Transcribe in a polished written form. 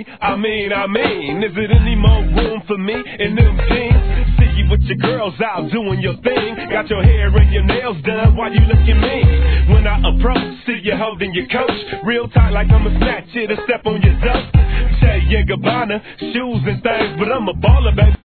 Is it any more room for me in them jeans? See you with your girls out doing your thing. Got your hair and your nails done while you looking mean. When I approach, see you holding your coach real tight like I'm a snatch it to step on your dope. Che Gabbana, shoes and things, but I'm a baller, baby.